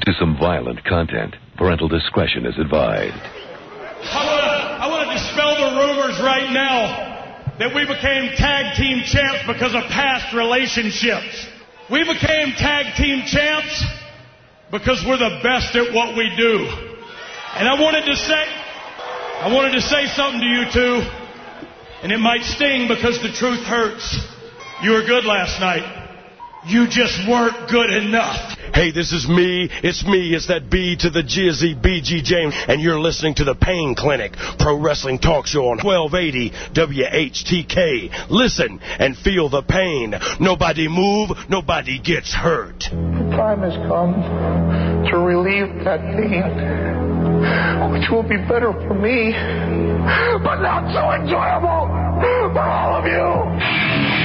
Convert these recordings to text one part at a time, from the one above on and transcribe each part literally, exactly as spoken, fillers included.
to some violent content. Parental discretion is advised. I want to I want to dispel the rumors right now that we became tag team champs because of past relationships. We became tag team champs because we're the best at what we do. And I wanted to say, I wanted to say something to you two, and it might sting because the truth hurts. You were good last night. You just weren't good enough. Hey, this is me. It's me. It's that B to the Jizzy, B G James, and you're listening to the Pain Clinic Pro Wrestling Talk Show on twelve eighty W H T K. Listen and feel the pain. Nobody move. Nobody gets hurt. The time has come to relieve that pain, which will be better for me, but not so enjoyable for all of you.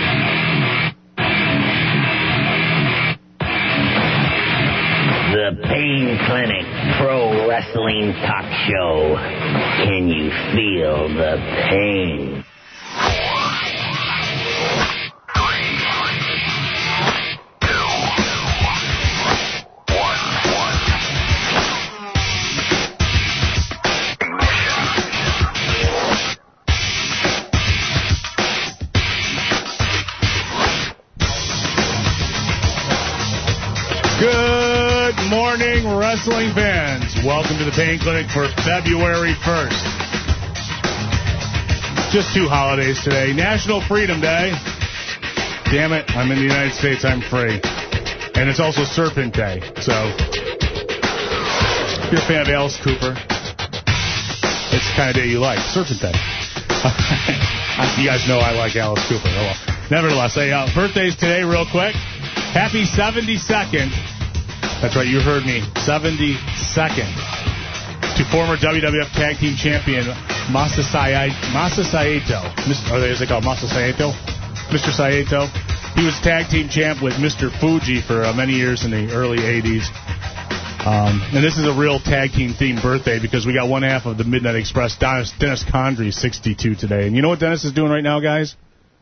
The Pain Clinic Pro Wrestling Talk Show. Can you feel the pain? Good morning, wrestling fans. Welcome to the Pain Clinic for February first. Just two holidays today. National Freedom Day. Damn it, I'm in the United States, I'm free. And it's also Serpent Day. So, if you're a fan of Alice Cooper, it's the kind of day you like. Serpent Day. You guys know I like Alice Cooper. Oh, well. Nevertheless, hey, uh, birthdays today real quick. Happy seventy-second. That's right, you heard me. seventy-second. To former W W F Tag Team Champion Masa Saito. Masa Saito. Or is it called Masa Saito? Mister Saito. He was Tag Team Champ with Mister Fuji for uh, many years in the early eighties. Um, and this is a real Tag Team themed birthday because we got one half of the Midnight Express. Dennis, Dennis Condrey, sixty-two today. And you know what Dennis is doing right now, guys?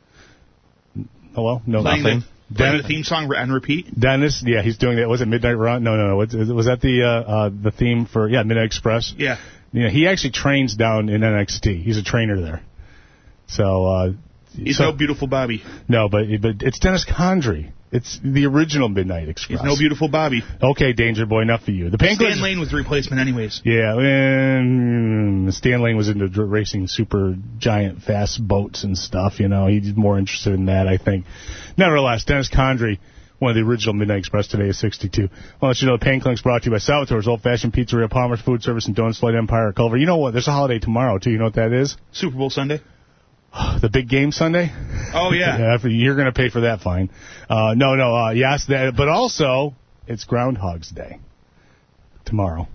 Hello? No, Playing nothing. The, playing the theme song and repeat? Dennis, yeah, he's doing that. Was it Midnight Run? No, no, no. Was, was that the uh, uh, the theme for, yeah, Midnight Express? Yeah. Yeah, he actually trains down in N X T. He's a trainer there. So, uh... He's so, no Beautiful Bobby. No, but but it's Dennis Condrey. It's the original Midnight Express. He's no Beautiful Bobby. Okay, Danger Boy, enough for you. The Stan Penguins, Lane was the replacement anyways. Yeah, and Stan Lane was into racing super giant fast boats and stuff, you know. He's more interested in that, I think. Nevertheless, Dennis Condrey, one of the original Midnight Express today, is sixty-two. I'll let you know the Pain Clinic's brought to you by Salvatore's Old Fashioned Pizzeria, Palmer's Food Service, and Donuts Light Empire at Culver. You know what? There's a holiday tomorrow, too. You know what that is? Super Bowl Sunday. The big game Sunday? Oh, yeah. yeah you're going to pay for that fine. Uh, no, no, uh, yes, that, but also, it's Groundhog's Day tomorrow.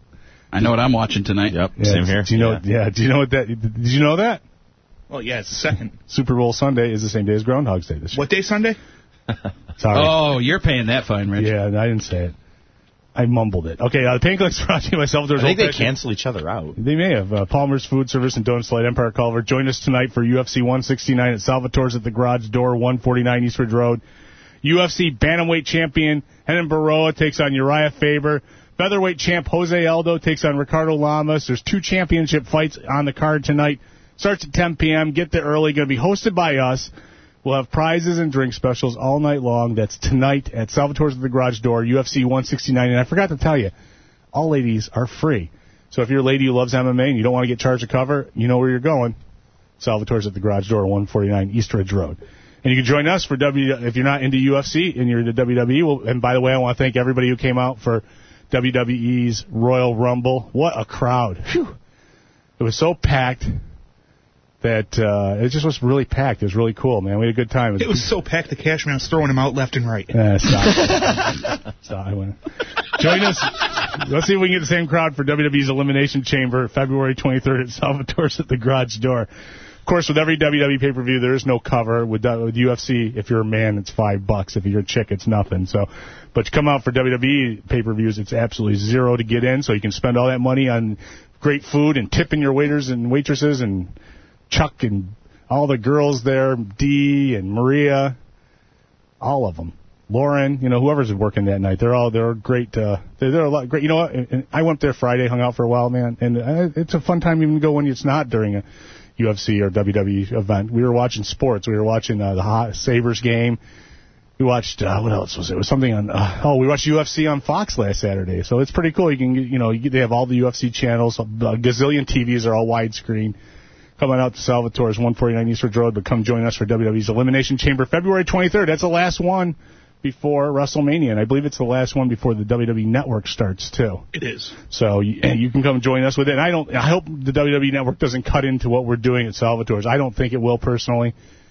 I know what I'm watching tonight. Yep, yeah, same here. Do you know? Yeah. yeah, do you know what that? Did you know that? Well, yeah, it's the second. Super Bowl Sunday is the same day as Groundhog's Day this year. What day Sunday? Sorry. Oh, you're paying that fine, Rich. Yeah, I didn't say it. I mumbled it. Okay, uh, the Pain Clinic's brought to you by Salvatore's. I think they cancel each other out. They may have. Uh, Palmer's Food Service and Donuts Light Empire Culver. Join us tonight for U F C one sixty-nine at Salvatore's at the Garage Door, one forty-nine East Ridge Road. U F C Bantamweight Champion Renan Barroa takes on Uriah Faber. Featherweight Champ Jose Aldo takes on Ricardo Lamas. There's two championship fights on the card tonight. Starts at ten p.m. Get there early. Going to be hosted by us. We'll have prizes and drink specials all night long. That's tonight at Salvatore's at the Garage Door, U F C one sixty-nine. And I forgot to tell you, all ladies are free. So if you're a lady who loves M M A and you don't want to get charged a cover, you know where you're going. Salvatore's at the Garage Door, one forty-nine East Ridge Road. And you can join us for W. If you're not into U F C and you're into W W E. Well, and by the way, I want to thank everybody who came out for W W E's Royal Rumble. What a crowd. Whew. It was so packed. That uh, it just was really packed. It was really cool, man. We had a good time. It was, it was so packed, the Cashman was throwing him out left and right. Uh, stop. stop. I went. Join us. Let's see if we can get the same crowd for W W E's Elimination Chamber, February twenty-third at Salvatore's at the Garage Door. Of course, with every W W E pay-per-view, there is no cover. With, uh, with U F C, if you're a man, it's five bucks. If you're a chick, it's nothing. So, but to come out for W W E pay-per-views, it's absolutely zero to get in. So you can spend all that money on great food and tipping your waiters and waitresses and Chuck and all the girls there, Dee and Maria, all of them. Lauren, you know, whoever's working that night, they're all they're great. Uh, they're, they're a lot great. You know what? And I went there Friday, hung out for a while, man, and uh, it's a fun time even to go when it's not during a U F C or W W E event. We were watching sports. We were watching uh, the hot Sabres game. We watched, uh, what else was it? It was something on, uh, oh, we watched U F C on Fox last Saturday. So it's pretty cool. You can, you know, you, they have all the U F C channels. A gazillion T Vs are all widescreen. Coming out to Salvatore's one forty-nine Eastridge Road, but come join us for W W E's Elimination Chamber February twenty-third. That's the last one before WrestleMania, and I believe it's the last one before the W W E Network starts, too. It is. So you, you can come join us with it. And I don't. I hope the W W E Network doesn't cut into what we're doing at Salvatore's. I don't think it will, personally.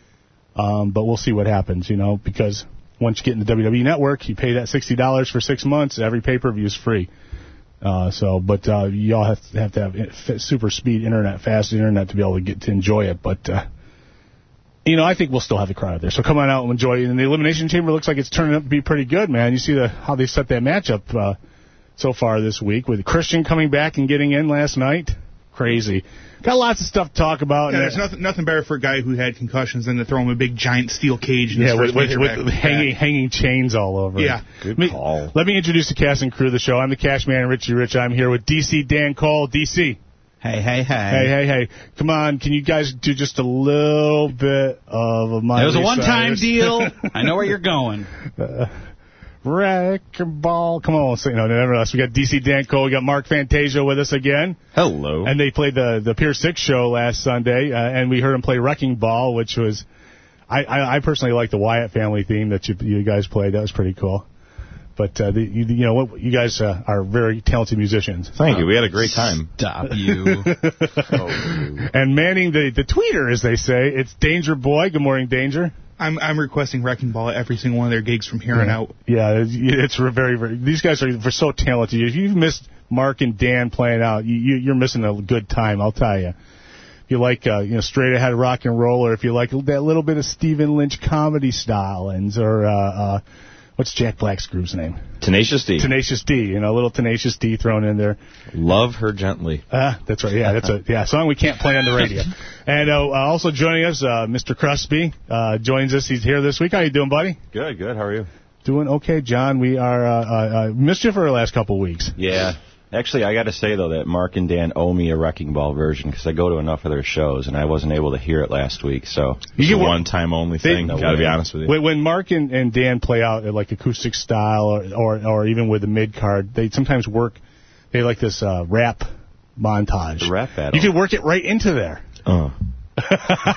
Um, but we'll see what happens, you know, because once you get in the W W E Network, you pay that sixty dollars for six months. Every pay-per-view is free. Uh, so, but uh, you all have to have, to have super speed internet, fast internet to be able to get to enjoy it. But, uh, you know, I think we'll still have the crowd there. So come on out and enjoy it. And the Elimination Chamber looks like it's turning out to be pretty good, man. You see the how they set that matchup uh, so far this week with Christian coming back and getting in last night. Crazy. Got lots of stuff to talk about. Yeah, there's nothing nothing better for a guy who had concussions than to throw him a big giant steel cage in his yeah, first with, major with, back. with hanging hanging chains all over. Yeah. Good let me, call. Let me introduce the cast and crew of the show. I'm the Cash Man, Richie Rich. I'm here with D C Dan Cole. D C. Hey, hey, hey. Hey, hey, hey. Come on, can you guys do just a little bit of a Miley It was a one-time Cyrus? deal. I know where you're going. Uh, Wrecking Ball. Come on, so, you know, nevertheless, we got D C Dan Cole, we got Mark Fantasia with us again. Hello. And they played the the Pier six show last Sunday, uh, and we heard him play Wrecking Ball, which was, I, I, I personally like the Wyatt family theme that you, you guys played. That was pretty cool. But, uh, the, you, you know, what you guys uh, are very talented musicians. Thank you. We had a great time. Stop you. oh, and manning the, the tweeter, as they say, it's Danger Boy. Good morning, Danger. I'm I'm requesting Wrecking Ball at every single one of their gigs from here yeah. on out. Yeah, it's, it's very, very... These guys are for so talented. If you've missed Mark and Dan playing out, you, you, you're missing a good time, I'll tell you. If you like, uh, you know, straight ahead rock and roll, or if you like that little bit of Stephen Lynch comedy style, and or uh, uh, what's Jack Black's group's name? Tenacious D. Tenacious D. You know, a little Tenacious D thrown in there. Love Her Gently. Ah, uh, that's right. Yeah, that's a yeah song we can't play on the radio. And uh, also joining us, uh, Mister Crosby uh, joins us. He's here this week. How you doing, buddy? Good, good. How are you? Doing okay, John. We are uh, uh, missed you for the last couple of weeks. Yeah. Actually, I got to say, though, that Mark and Dan owe me a Wrecking Ball version because I go to enough of their shows, and I wasn't able to hear it last week. So it's a one-time only thing. Got to be honest with you. When, when Mark and, and Dan play out at like acoustic style, or or, or even with the mid card, they sometimes work. They like this uh, rap montage. The rap battle. You could work it right into there. Oh. It's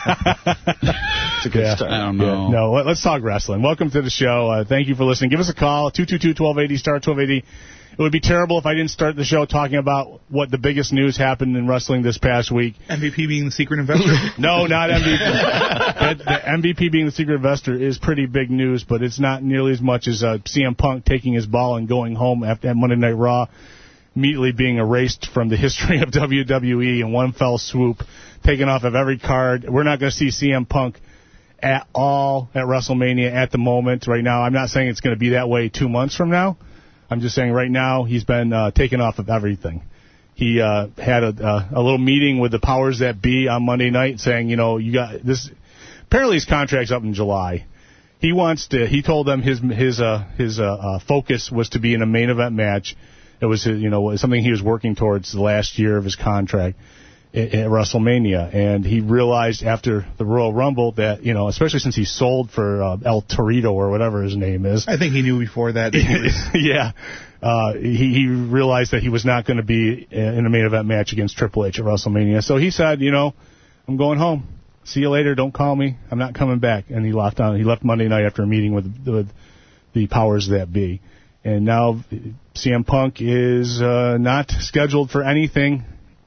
a good yeah. start. I don't know. Yeah. No, let's talk wrestling. Welcome to the show. Uh, thank you for listening. Give us a call, two two two, one two eight zero, star twelve eighty. It would be terrible if I didn't start the show talking about what the biggest news happened in wrestling this past week. M V P being the secret investor? No, not M V P. the, the M V P being the secret investor is pretty big news, but it's not nearly as much as uh, C M Punk taking his ball and going home after Monday Night Raw, immediately being erased from the history of W W E in one fell swoop, taken off of every card. We're not going to see C M Punk at all at WrestleMania at the moment. Right now, I'm not saying it's going to be that way two months from now. I'm just saying right now he's been uh, taken off of everything. He uh, had a, uh, a little meeting with the powers that be on Monday night saying, you know, you got this. Apparently his contract's up in July. He wants to. He told them his his uh, his uh, uh, focus was to be in a main event match. It was you know something he was working towards the last year of his contract at, at WrestleMania, and he realized after the Royal Rumble that you know, especially since he sold for uh, El Torito or whatever his name is. I think he knew before that. that he was... yeah, uh, he he realized that he was not going to be in a main event match against Triple H at WrestleMania. So he said, you know, I'm going home. See you later. Don't call me. I'm not coming back. And he left on. He left Monday night after a meeting with with the powers that be. And now C M Punk is uh, not scheduled for anything.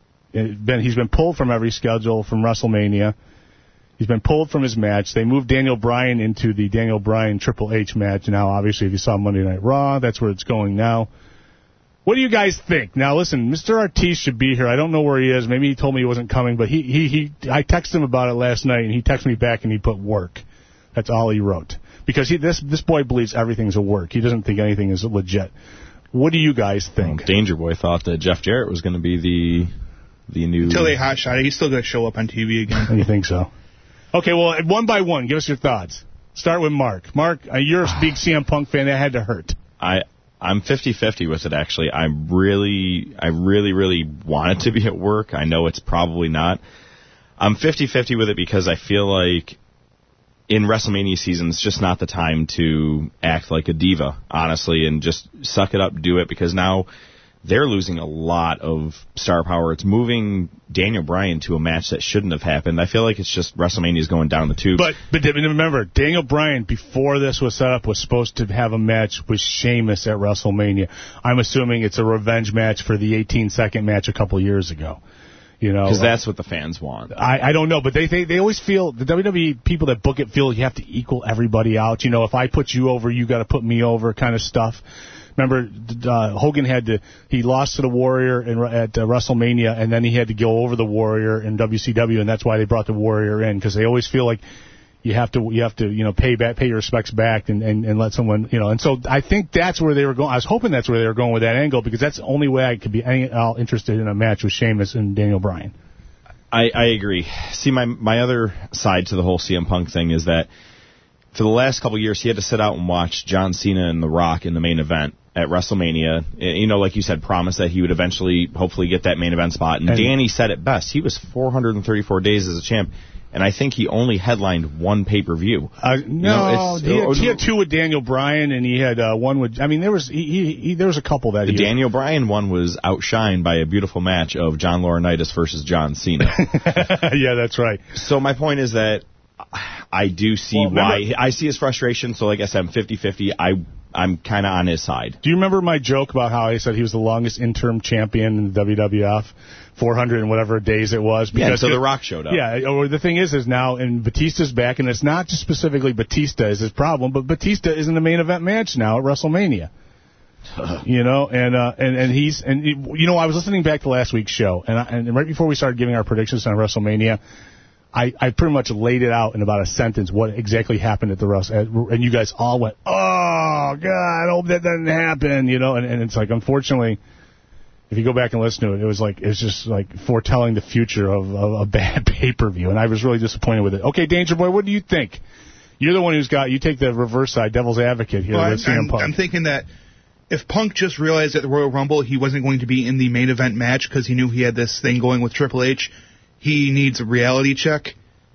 Been, he's been pulled from every schedule from WrestleMania. He's been pulled from his match. They moved Daniel Bryan into the Daniel Bryan Triple H match. Now, obviously, if you saw Monday Night Raw, that's where it's going now. What do you guys think? Now, listen, Mister Ortiz should be here. I don't know where he is. Maybe he told me he wasn't coming, but he, he, he I texted him about it last night, and he texted me back, and he put work. That's all he wrote. Because he, this this boy believes everything's a work. He doesn't think anything is legit. What do you guys think? Well, Danger Boy thought that Jeff Jarrett was going to be the the new... Until they hotshot it, he's still going to show up on T V again. You think so? Okay, well, one by one, give us your thoughts. Start with Mark. Mark, uh, you're a big C M Punk fan. That had to hurt. I, I'm fifty-fifty with it, actually. I really, I really, really want it to be at work. I know it's probably not. I'm fifty-fifty with it because I feel like in WrestleMania season, it's just not the time to act like a diva, honestly, and just suck it up, do it, because now they're losing a lot of star power. It's moving Daniel Bryan to a match that shouldn't have happened. I feel like it's just WrestleMania's going down the tubes. But but remember, Daniel Bryan, before this was set up, was supposed to have a match with Sheamus at WrestleMania. I'm assuming it's a revenge match for the eighteen-second match a couple years ago. You know, because that's what the fans want. I, I don't know, but they, they they always feel, the W W E people that book it feel you have to equal everybody out. You know, if I put you over, you got to put me over kind of stuff. Remember, uh, Hogan had to, he lost to the Warrior in, at uh, WrestleMania, and then he had to go over the Warrior in W C W, and that's why they brought the Warrior in, because they always feel like you have to, you have to, you know, pay back, pay your respects back, and, and, and let someone, you know. And so I think that's where they were going. I was hoping that's where they were going with that angle, because that's the only way I could be any, all interested in a match with Sheamus and Daniel Bryan. I, I agree. See, my my other side to the whole C M Punk thing is that for the last couple of years, he had to sit out and watch John Cena and The Rock in the main event at WrestleMania. You know, like you said, promise that he would eventually, hopefully, get that main event spot. And, and Danny said it best. He was four hundred thirty-four days as a champ. And I think he only headlined one pay-per-view. Uh, no, you know, he, had, he had two with Daniel Bryan, and he had uh, one with. I mean, there was he, he, he there was a couple that the he Daniel had. Bryan one was outshined by a beautiful match of John Laurinaitis versus John Cena. Yeah, that's right. So my point is that I do see well, why remember, I see his frustration. So like I said, I'm fifty-fifty. I I'm kind of on his side. Do you remember my joke about how I said he was the longest interim champion in the W W F? four hundred and whatever days it was. Because yeah, until The Rock showed up. Yeah, or the thing is, is now, and Batista's back, and it's not just specifically Batista is his problem, but Batista is in the main event match now at WrestleMania. You know, and uh, and and he's and you know, I was listening back to last week's show, and I, and right before we started giving our predictions on WrestleMania, I, I pretty much laid it out in about a sentence what exactly happened at the Wrestle, and you guys all went, "Oh God, I hope that doesn't happen," you know, and, and it's like, unfortunately, if you go back and listen to it, it was like, it's just like foretelling the future of, of a bad pay-per-view, and I was really disappointed with it. Okay, Danger Boy, what do you think? You're the one who's got, you take the reverse side, devil's advocate here. Well, with C M I'm, Punk. I'm thinking that if Punk just realized at the Royal Rumble he wasn't going to be in the main event match because he knew he had this thing going with Triple H, he needs a reality check.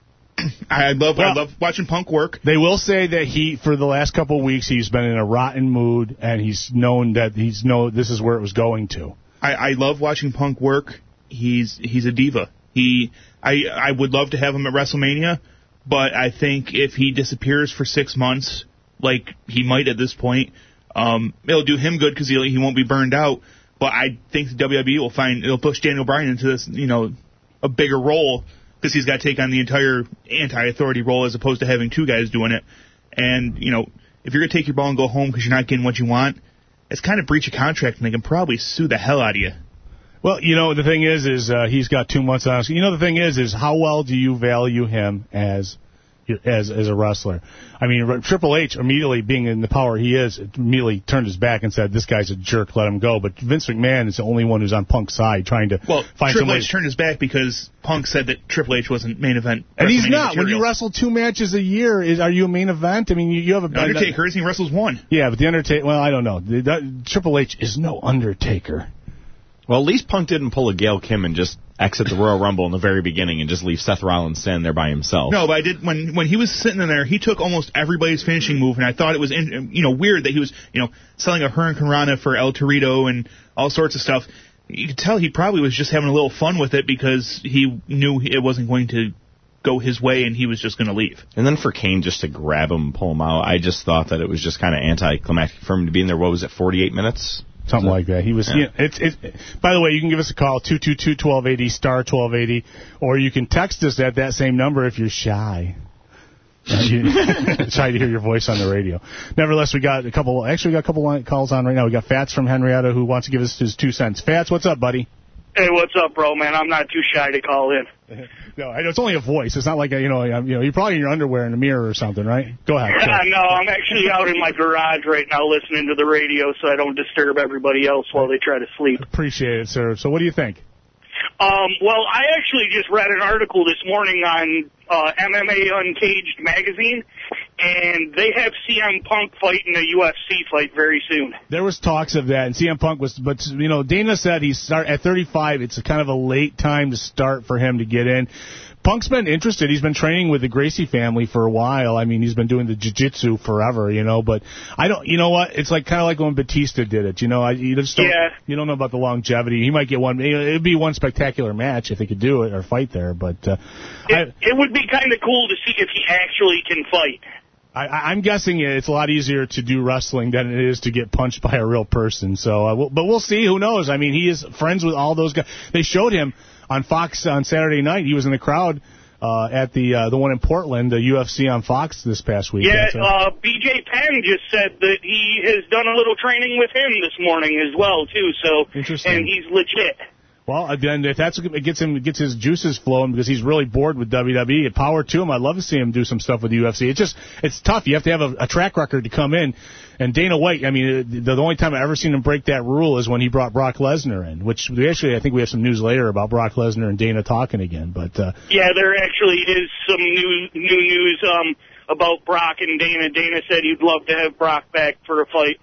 I love well, I love watching Punk work. They will say that he, for the last couple of weeks, he's been in a rotten mood, and he's known that he's know this is where it was going to. I, I love watching Punk work. He's he's a diva. He I I would love to have him at WrestleMania, but I think if he disappears for six months, like he might at this point, um, it'll do him good because he he won't be burned out. But I think the W W E will find it'll push Daniel Bryan into this, you know, a bigger role because he's got to take on the entire anti-authority role as opposed to having two guys doing it. And you know, if you're gonna take your ball and go home because you're not getting what you want, it's kind of breach of contract, and they can probably sue the hell out of you. Well, you know, the thing is, is uh, he's got two months on. You know, the thing is, is how well do you value him as as as a wrestler? I mean, Triple H immediately, being in the power he is, immediately turned his back and said, this guy's a jerk, let him go. But Vince McMahon is the only one who's on Punk's side trying to well, find Triple somebody. H turned his back because Punk said that Triple H wasn't main event. And he's not. Material. When you wrestle two matches a year, is are you a main event? I mean, you, you have a... The Undertaker is, he wrestles one. Yeah, but the Undertaker, well, I don't know. The, the, Triple H is no Undertaker. Well, at least Punk didn't pull a Gail Kim and just exit the Royal Rumble in the very beginning and just leave Seth Rollins standing there by himself. No, but I did when when he was sitting in there, he took almost everybody's finishing move, and I thought it was in, you know weird that he was you know selling a Hurricane Rana for El Torito and all sorts of stuff. You could tell he probably was just having a little fun with it because he knew it wasn't going to go his way, and he was just going to leave. And then for Kane just to grab him and pull him out, I just thought that it was just kind of anticlimactic for him to be in there. What was it, forty-eight minutes? Something like that. He was. Yeah. You know, it's. It, by the way, you can give us a call two two two, one two eight zero, star twelve eighty, or you can text us at that same number if you're shy. Shy to hear your voice on the radio. Nevertheless, we got a couple. Actually, we got a couple calls on right now. We got Fats from Henrietta who wants to give us his two cents. Fats, what's up, buddy? Hey, what's up, bro? Man, I'm not too shy to call in. No, I know it's only a voice. It's not like a, you know, you know, you're probably in your underwear in a mirror or something, right? Go ahead. Yeah, no, I'm actually out in my garage right now listening to the radio so I don't disturb everybody else while they try to sleep. Appreciate it, sir. So what do you think? Um, well, I actually just read an article this morning on uh, M M A Uncaged magazine, and they have C M Punk fighting a U F C fight very soon. There was talks of that, and C M Punk was, but you know, Dana said he start at thirty-five. It's a kind of a late time to start for him to get in. Punk's been interested. He's been training with the Gracie family for a while. I mean, he's been doing the jiu-jitsu forever, you know. But I don't, you know what? It's like kind of like when Batista did it. You know, I, you just don't, yeah. you don't know about the longevity. He might get one. It'd be one spectacular match if he could do it or fight there. But uh, it, I, it would be kind of cool to see if he actually can fight. I, I'm guessing it's a lot easier to do wrestling than it is to get punched by a real person. So, uh, we'll, but we'll see. Who knows? I mean, he is friends with all those guys. They showed him on Fox on Saturday night. He was in the crowd uh, at the uh, the one in Portland, the U F C on Fox this past week. Yeah, uh, B J Penn just said that he has done a little training with him this morning as well, too. So, Interesting. And he's legit. Well, then if that's it gets him gets his juices flowing because he's really bored with W W E. Power to him. I'd love to see him do some stuff with the U F C. It's just it's tough. You have to have a, a track record to come in. And Dana White, I mean, the, the only time I've ever seen him break that rule is when he brought Brock Lesnar in. Which we actually, I think we have some news later about Brock Lesnar and Dana talking again. But uh, yeah, there actually is some new new news um, about Brock and Dana. Dana said he'd love to have Brock back for a fight.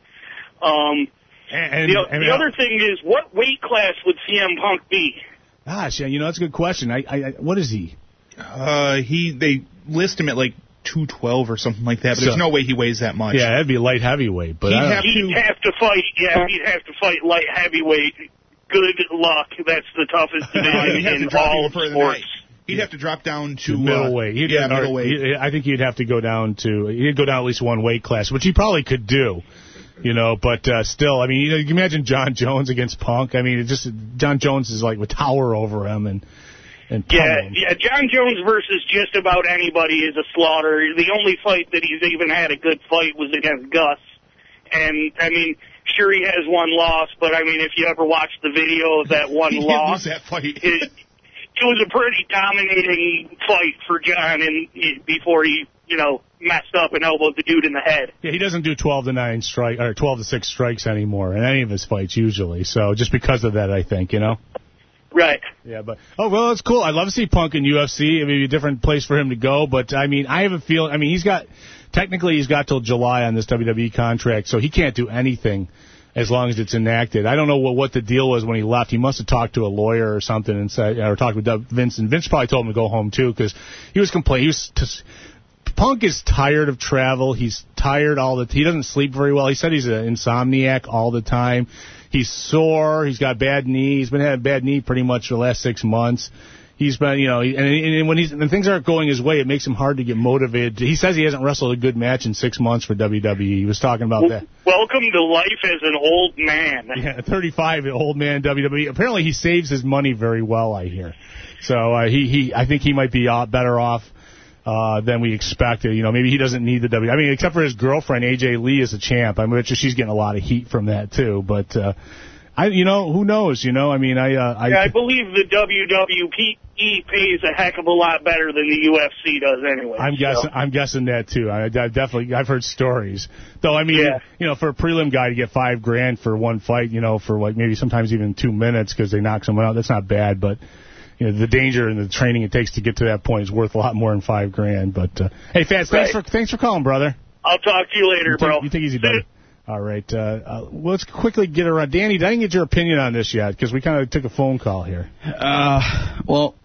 Um, And, the and, the other thing is, what weight class would C M Punk be? Gosh, yeah, you know, that's a good question. I, I, I what is he? Uh, he they list him at like two twelve or something like that, but So- there's no way he weighs that much. Yeah, that'd be light heavyweight. But He'd I don't- have He'd to- have to fight. Yeah, he'd have to fight light heavyweight. Good luck. That's the toughest division He'd have to in drop all even of further than sports. that. He'd have to drop down to to middleweight. Uh, He'd yeah, or- middleweight. he- I think he'd have to go down to he'd go down at least one weight class, which he probably could do. You know, but uh, still, I mean, you know, you can imagine John Jones against Punk. I mean, it just John Jones is like with tower over him and and Yeah, pummel him. yeah. John Jones versus just about anybody is a slaughter. The only fight that he's even had a good fight was against Gus. And, I mean, sure he has one loss, but, I mean, if you ever watched the video of that one He didn't loss, lose that fight. it, it was a pretty dominating fight for John and before he, you know, messed up and elbowed the dude in the head. Yeah, he doesn't do twelve to nine strike or twelve to six strikes anymore in any of his fights usually. So just because of that, I think, you know. Right. Yeah, but oh well, it's cool. I'd love to see Punk in U F C. It may be a different place for him to go, but I mean, I have a feeling. I mean, he's got technically he's got till July on this W W E contract, so he can't do anything as long as it's enacted. I don't know what what the deal was when he left. He must have talked to a lawyer or something and said, or talked with Vince, and Vince probably told him to go home too because he was complaining. He was. T- Punk is tired of travel. He's tired all the. He doesn't sleep very well. He said he's an insomniac all the time. He's sore. He's got bad knee. He's been having bad knee pretty much for the last six months. He's been, you know, and, and when he's when things aren't going his way, it makes him hard to get motivated. He says he hasn't wrestled a good match in six months for W W E. He was talking about that. Welcome to life as an old man. Yeah, thirty-five, old man W W E. Apparently, he saves his money very well. I hear. So uh, he he I think he might be uh, better off. Uh, than we expected. You know, maybe he doesn't need the W. I mean, except for his girlfriend, A J Lee, is a champ. I mean, she's getting a lot of heat from that, too. But, uh, I, you know, who knows, you know? I mean, I... Uh, I, yeah, I believe the W W E pays a heck of a lot better than the U F C does anyway. I'm so. guessing I'm guessing that, too. I, I definitely... I've heard stories. Though, I mean, yeah. you know, for a prelim guy to get five grand for one fight, you know, for, like, maybe sometimes even two minutes because they knock someone out, that's not bad, but... You know, the danger and the training it takes to get to that point is worth a lot more than five grand. But uh, hey, Fats, thanks right. for thanks for calling, brother. I'll talk to you later, you take, bro. You take it easy, buddy. All right. Uh, uh, well, let's quickly get around. Danny, I didn't get your opinion on this yet because we kind of took a phone call here. Uh, well,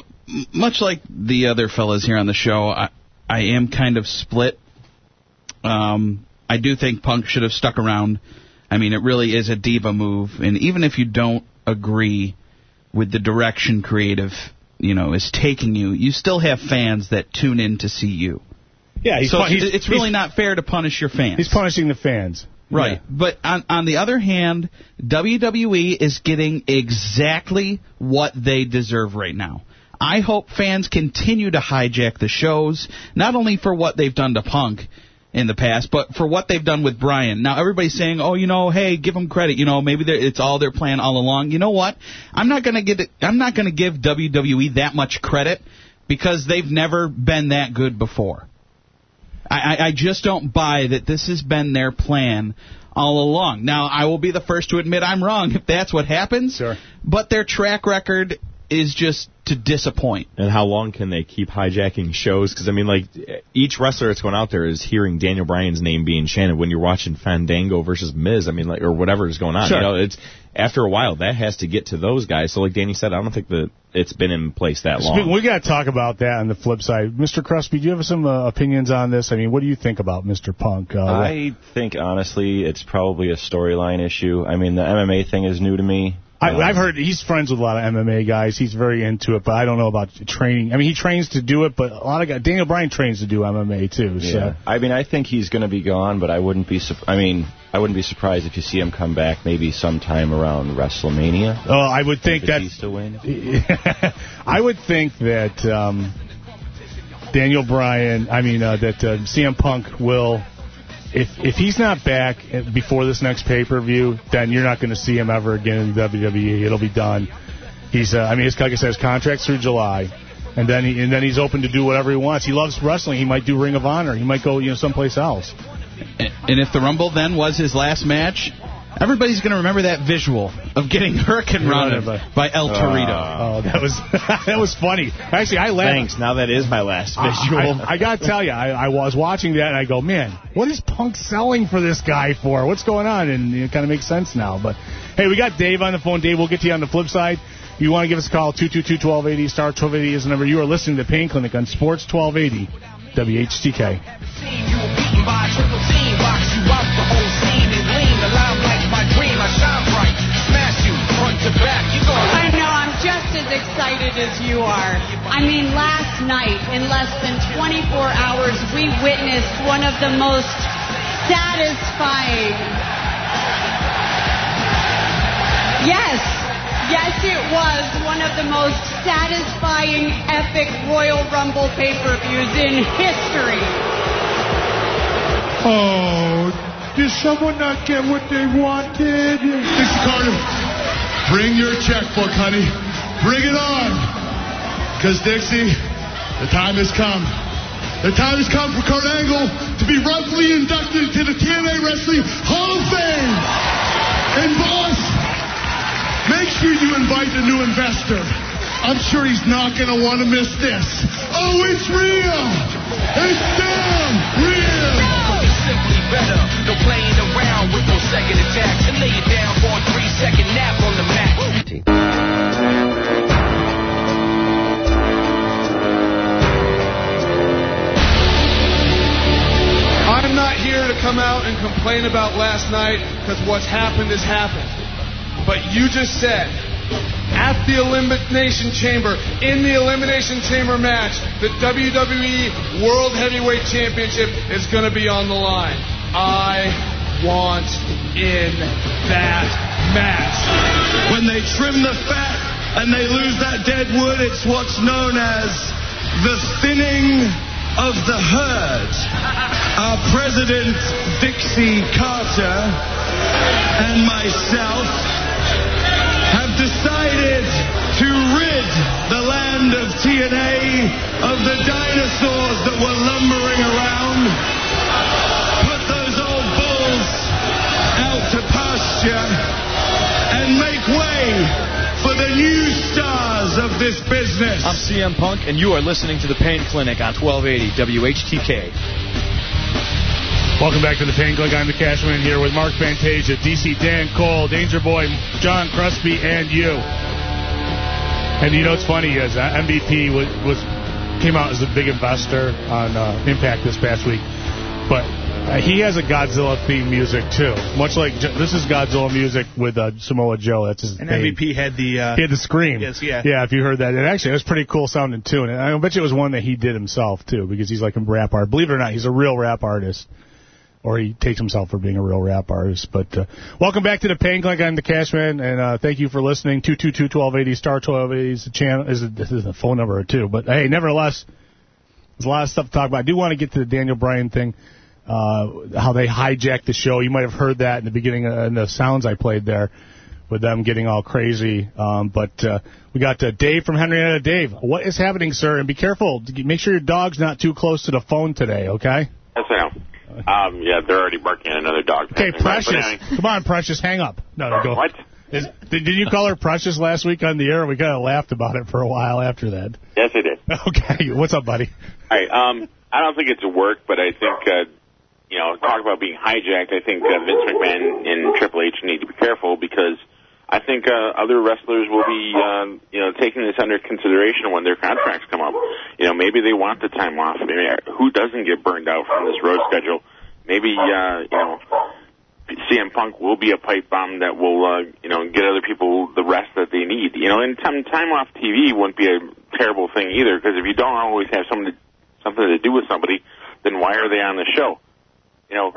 much like the other fellas here on the show, I, I am kind of split. Um, I do think Punk should have stuck around. I mean, it really is a diva move, and even if you don't agree with the direction creative, you know, is taking you, you still have fans that tune in to see you. Yeah, he's so pun- it's, he's, it's really he's, not fair to punish your fans. He's punishing the fans. Right. Yeah. But on, on the other hand, W W E is getting exactly what they deserve right now. I hope fans continue to hijack the shows, not only for what they've done to Punk in the past, but for what they've done with Bryan. Now, everybody's saying, oh, you know, hey, give them credit. You know, maybe it's all their plan all along. You know what? I'm not going to get. I'm not going to give W W E that much credit because they've never been that good before. I, I, I just don't buy that this has been their plan all along. Now, I will be the first to admit I'm wrong if that's what happens. Sure. But their track record is just to disappoint. And how long can they keep hijacking shows? Because, I mean, like, each wrestler that's going out there is hearing Daniel Bryan's name being chanted when you're watching Fandango versus Miz, I mean, like, or whatever is going on. Sure. You know, it's after a while, that has to get to those guys. So, like Danny said, I don't think that it's been in place that long. We got to talk about that on the flip side. Mister Crosby, do you have some uh, opinions on this? I mean, what do you think about Mister Punk? Uh, I think, honestly, it's probably a storyline issue. I mean, the M M A thing is new to me. I, I've heard he's friends with a lot of M M A guys. He's very into it, but I don't know about training. I mean, he trains to do it, but a lot of guys, Daniel Bryan trains to do M M A too. So. Yeah. I mean, I think he's going to be gone, but I wouldn't be. I mean, I wouldn't be surprised if you see him come back maybe sometime around WrestleMania. Oh, I would think that. I would think that um, Daniel Bryan. I mean, uh, that uh, C M Punk will. If if he's not back before this next pay-per-view, then you're not going to see him ever again in the W W E. It'll be done. He's, uh, I mean, his, like I said, his contract's through July, and then he, and then he's open to do whatever he wants. He loves wrestling. He might do Ring of Honor. He might go, you know, someplace else. And if the Rumble then was his last match, everybody's going to remember that visual of getting Hurricane Run by El Torito. Uh, oh, that was that was funny. Actually, I laughed. Thanks. Now that is my last visual. I, I, I got to tell you, I, I was watching that, and I go, man, what is Punk selling for this guy for? What's going on? And it kind of makes sense now. But, hey, we got Dave on the phone. Dave, we'll get to you on the flip side. You want to give us a call, two two two, one two eight zero, star twelve eighty is the number. You are listening to Pain Clinic on Sports twelve eighty W H T K. I know, I'm just as excited as you are. I mean, last night, in less than twenty-four hours, we witnessed one of the most satisfying... Yes, yes it was one of the most satisfying, epic Royal Rumble pay-per-views in history. Oh, did someone not get what they wanted? Mister Carter, bring your checkbook, honey. Bring it on. Because, Dixie, the time has come. The time has come for Kurt Angle to be rightfully inducted to the T N A Wrestling Hall of Fame. And, boss, make sure you invite the new investor. I'm sure he's not going to want to miss this. Oh, it's real. It's damn real. Simply better, no playing around with no second attacks, and lay it down for a three second nap on the mat. I'm not here to come out and complain about last night, because what's happened has happened. But you just said, at the Elimination Chamber, in the Elimination Chamber match, the W W E World Heavyweight Championship is going to be on the line. I want in that match. When they trim the fat and they lose that dead wood, it's what's known as the thinning of the herd. Our President Dixie Carter and myself have decided to rid the land of T N A of the dinosaurs that were lumbering around, put those old bulls out to pasture, and make way for the new stars of this business. I'm C M Punk, and you are listening to The Pain Clinic on twelve eighty W H T K. Welcome back to the Pain Clinic. I'm the Cashman here with Mark Fantasia, D C Dan Cole, Danger Boy, John Crosby, and you. And you know what's funny is uh, M V P was, was came out as a big investor on uh, Impact this past week, but uh, he has a Godzilla theme music too. Much like this is Godzilla music with uh, Samoa Joe. That's his and theme. M V P had the uh, he had the scream. Yes, yeah, yeah. If you heard that, and actually it was pretty cool sounding too. And I bet you it was one that he did himself too, because he's like a rap artist. Believe it or not, he's a real rap artist. Or he takes himself for being a real rap artist. But uh, welcome back to the Pain Clinic. I'm the Cashman, and uh, thank you for listening. two two two, one two eight zero, star twelve eighty is the channel, is the phone number too. But hey, nevertheless, there's a lot of stuff to talk about. I do want to get to the Daniel Bryan thing, uh, how they hijacked the show. You might have heard that in the beginning, uh, in the sounds I played there, with them getting all crazy. Um, but uh, we got uh, Dave from Henrietta. Dave, what is happening, sir? And be careful. Make sure your dog's not too close to the phone today, okay? Yes, ma'am. Um, yeah, they're already barking at another dog. Okay, Precious. Right, anyway. Come on, Precious, hang up. No, no, go. What? Is, did, did you call her Precious last week on the air? We kind of laughed about it for a while after that. Yes, I did. Okay. What's up, buddy? All right. Um, I don't think it's a work, but I think, uh, you know, talk about being hijacked. I think uh, Vince McMahon and Triple H need to be careful because I think uh, other wrestlers will be, uh, you know, taking this under consideration when their contracts come up. You know, maybe they want the time off. I mean, who doesn't get burned out from this road schedule? Maybe, uh, you know, C M Punk will be a pipe bomb that will, uh, you know, get other people the rest that they need. You know, and time, time off T V wouldn't be a terrible thing either, because if you don't always have something to, something to do with somebody, then why are they on the show? You know,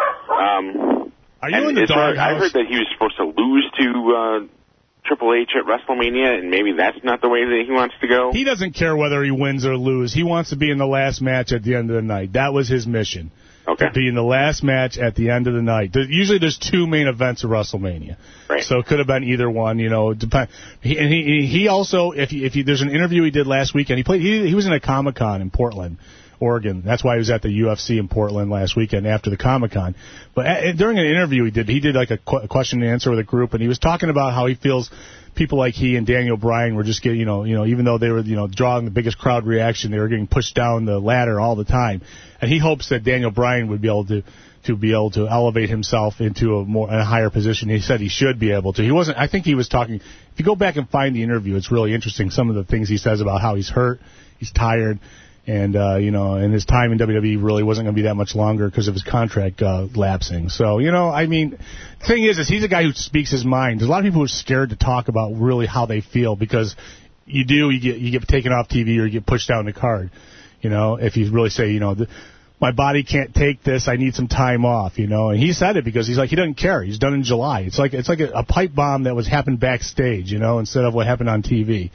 um, are you in the dark I heard that he was supposed to lose to uh, Triple H at WrestleMania, and maybe that's not the way that he wants to go. He doesn't care whether he wins or lose. He wants to be in the last match at the end of the night. That was his mission. Okay. To be in the last match at the end of the night. There, usually there's two main events of WrestleMania. Right. So it could have been either one, you know. Depend, he, and he, he also, if he, if he, there's an interview he did last weekend, he played, he, he was in a Comic-Con in Portland, Oregon. That's why he was at the U F C in Portland last weekend after the Comic-Con. But at, during an interview he did, he did like a, qu- a question and answer with a group, and he was talking about how he feels people like he and Daniel Bryan were just getting, you know, you know, even though they were, you know, drawing the biggest crowd reaction, they were getting pushed down the ladder all the time. And he hopes that Daniel Bryan would be able to, to be able to elevate himself into a more, a higher position. He said he should be able to. He wasn't, I think he was talking, if you go back and find the interview, it's really interesting. Some of the things he says about how he's hurt, he's tired, and, uh, you know, and his time in W W E really wasn't going to be that much longer because of his contract uh, lapsing. So, you know, I mean, the thing is, is he's a guy who speaks his mind. There's a lot of people who are scared to talk about really how they feel because you do, you get you get taken off T V or you get pushed down the card. You know, if you really say, you know, the, my body can't take this, I need some time off, you know. And he said it because he's like, he doesn't care. He's done in July. It's like it's like a, a pipe bomb that was happened backstage, you know, instead of what happened on T V.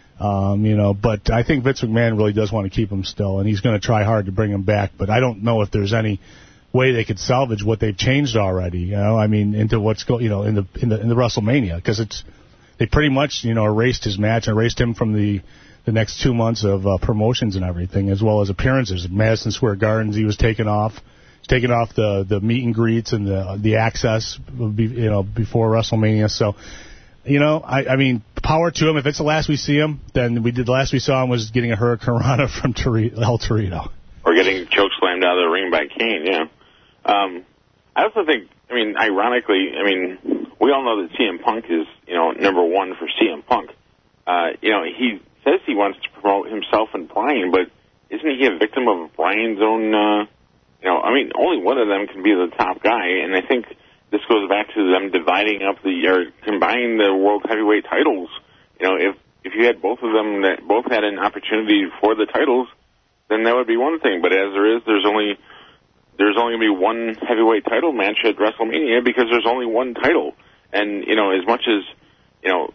Um, you know, but I think Vince McMahon really does want to keep him still, and he's going to try hard to bring him back. But I don't know if there's any way they could salvage what they've changed already. You know, I mean, into what's go, you know, in the in the in the WrestleMania, because it's they pretty much you know erased his match, erased him from the the next two months of uh, promotions and everything, as well as appearances. Madison Square Gardens, he was taken off, taken off the the meet and greets and the the access, you know, before WrestleMania. So. You know, I, I mean, power to him. If it's the last we see him, then we did the last we saw him was getting a Hurricane Rana from Tor- El Torito. Or getting choke slammed out of the ring by Kane, yeah. Um, I also think, I mean, ironically, I mean, we all know that C M Punk is, you know, number one for C M Punk. Uh, you know, he says he wants to promote himself and Bryan, but isn't he a victim of Bryan's own, uh, you know, I mean, only one of them can be the top guy, and I think this goes back to them dividing up the, or combining the world heavyweight titles. You know, if, if you had both of them that both had an opportunity for the titles, then that would be one thing. But as there is, there's only, there's only going to be one heavyweight title match at WrestleMania because there's only one title. And, you know, as much as, you know,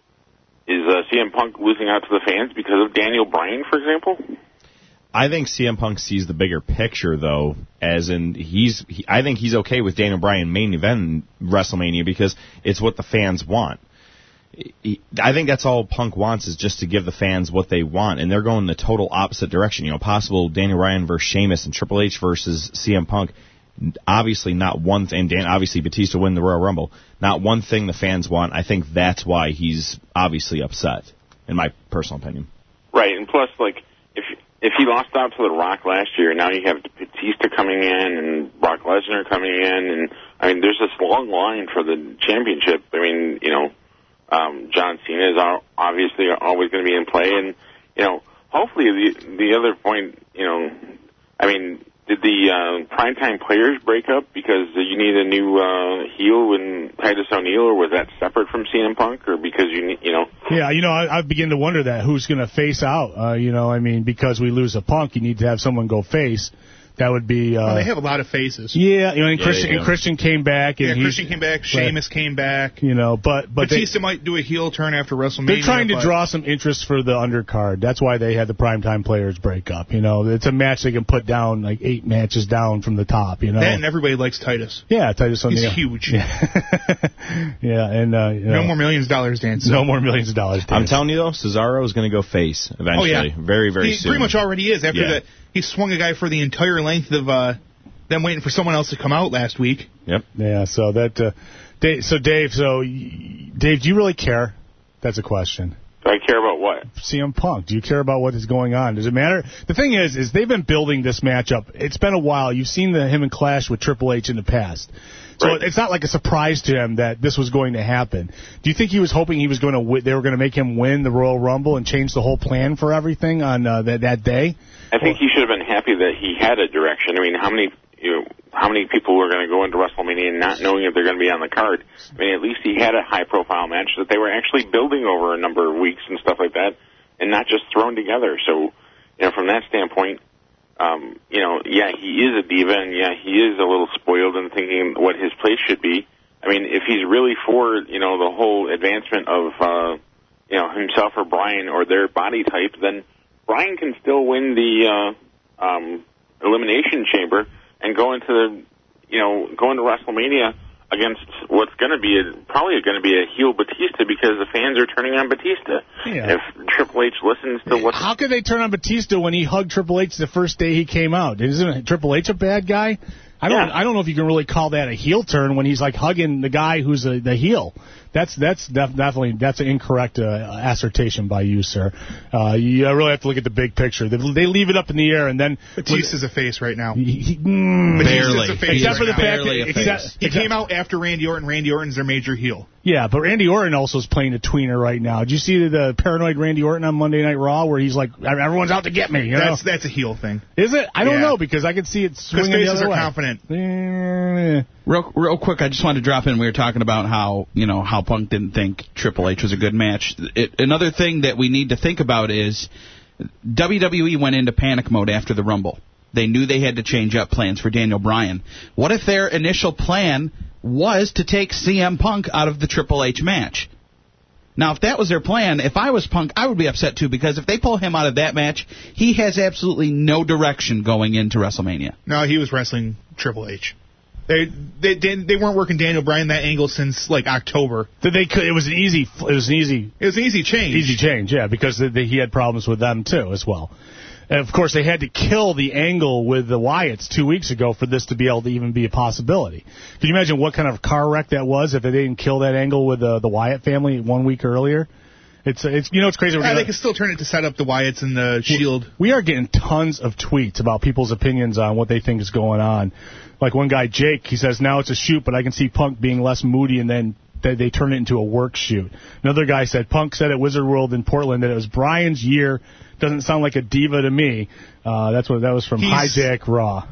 is uh, C M Punk losing out to the fans because of Daniel Bryan, for example? I think C M Punk sees the bigger picture, though, as in he's. He, I think he's okay with Daniel Bryan main event in WrestleMania because it's what the fans want. He, I think that's all Punk wants is just to give the fans what they want, and they're going the total opposite direction. You know, possible Daniel Bryan versus Sheamus and Triple H versus C M Punk. Obviously, not one thing. Dan, obviously, Batista win the Royal Rumble. Not one thing the fans want. I think that's why he's obviously upset, in my personal opinion. Right, and plus, like if. If he lost out to The Rock last year, now you have Batista coming in and Brock Lesnar coming in, and I mean, there's this long line for the championship. I mean, you know, um, John Cena is obviously always going to be in play, and you know, hopefully the the other point, you know, I mean, did the uh, primetime players break up because you need a new uh, heel in Titus O'Neil, or was that separate from C M Punk, or because you need, you know? Yeah, you know, I, I begin to wonder that who's going to face out. Uh, you know, I mean, because we lose a Punk, you need to have someone go face. That would be. Uh, well, they have a lot of faces. Yeah, you know, and yeah, Christian, and Christian came back. And yeah, Christian came back. Sheamus right. came back. You know, but but Batista they, might do a heel turn after WrestleMania. They're trying to but... draw some interest for the undercard. That's why they had the primetime players break up. You know, it's a match they can put down like eight matches down from the top. You know, and everybody likes Titus. Yeah, Titus O'Neil. He's huge. Yeah, yeah and uh, you know, no more millions of dollars dancing. No more millions of dollars dancing. I'm telling you though, Cesaro is going to go face eventually. Oh, yeah. Very very he soon. Pretty much already is after yeah. that. He swung a guy for the entire length of uh, them waiting for someone else to come out last week. Yep. Yeah. So that. Uh, Dave, so Dave, so Dave, do you really care? That's a question. Do I care about what? C M Punk. Do you care about what is going on? Does it matter? The thing is, is they've been building this matchup. It's been a while. You've seen the, him and Clash with Triple H in the past. So right. It's not like a surprise to him that this was going to happen. Do you think he was hoping he was going to w- they were going to make him win the Royal Rumble and change the whole plan for everything on uh, that, that day? I think he should have been happy that he had a direction. I mean, how many you know, how many people were going to go into WrestleMania not knowing if they're going to be on the card? I mean, at least he had a high-profile match that they were actually building over a number of weeks and stuff like that, and not just thrown together. So, you know, from that standpoint, um, you know, yeah, he is a diva, and yeah, he is a little spoiled in thinking what his place should be. I mean, if he's really for, you know, the whole advancement of, uh, you know, himself or Bryan or their body type, then Bryan can still win the uh, um, Elimination Chamber and go into the, you know, go into WrestleMania against what's going to be a, probably going to be a heel Batista because the fans are turning on Batista. Yeah. If Triple H listens to what... How could they turn on Batista when he hugged Triple H the first day he came out? Isn't Triple H a bad guy? I don't. Yeah. I don't know if you can really call that a heel turn when he's like hugging the guy who's a, the heel. That's that's def- definitely that's an incorrect uh, assertion by you, sir. Uh, you really have to look at the big picture. They, they leave it up in the air, and then Batista's a face right now. He, he, mm, Batista's a face except right for the now. fact Barely that a face. except, he came out after Randy Orton. Randy Orton's their major heel. Yeah, but Randy Orton also is playing a tweener right now. Did you see the, the paranoid Randy Orton on Monday Night Raw where he's like, everyone's out to get me? You know? That's that's a heel thing. Is it? I don't yeah. know because I could see it swinging the faces other are way. confident. Eh. Real, real quick, I just wanted to drop in. We were talking about how you know how Punk didn't think Triple H was a good match. It, another thing that we need to think about is W W E went into panic mode after the Rumble. They knew they had to change up plans for Daniel Bryan. What if their initial plan was to take C M Punk out of the Triple H match? Now, if that was their plan, if I was Punk, I would be upset too, because if they pull him out of that match, he has absolutely no direction going into WrestleMania. No, he was wrestling Triple H. They they they weren't working Daniel Bryan that angle since like October. Did they? It was an easy. It was an easy. It was an easy change. Easy change, yeah, because they, they, he had problems with them too as well. And of course, they had to kill the angle with the Wyatts two weeks ago for this to be able to even be a possibility. Can you imagine what kind of car wreck that was if they didn't kill that angle with uh, the Wyatt family one week earlier? It's it's you know it's crazy. Yeah, gonna, they can still turn it to set up the Wyatts and the Shield. We are getting tons of tweets about people's opinions on what they think is going on. Like one guy, Jake, he says now it's a shoot, but I can see Punk being less moody, and then they, they turn it into a work shoot. Another guy said Punk said at Wizard World in Portland that it was Bryan's year. Doesn't sound like a diva to me. Uh, that's what that was from He's, Hijack Raw.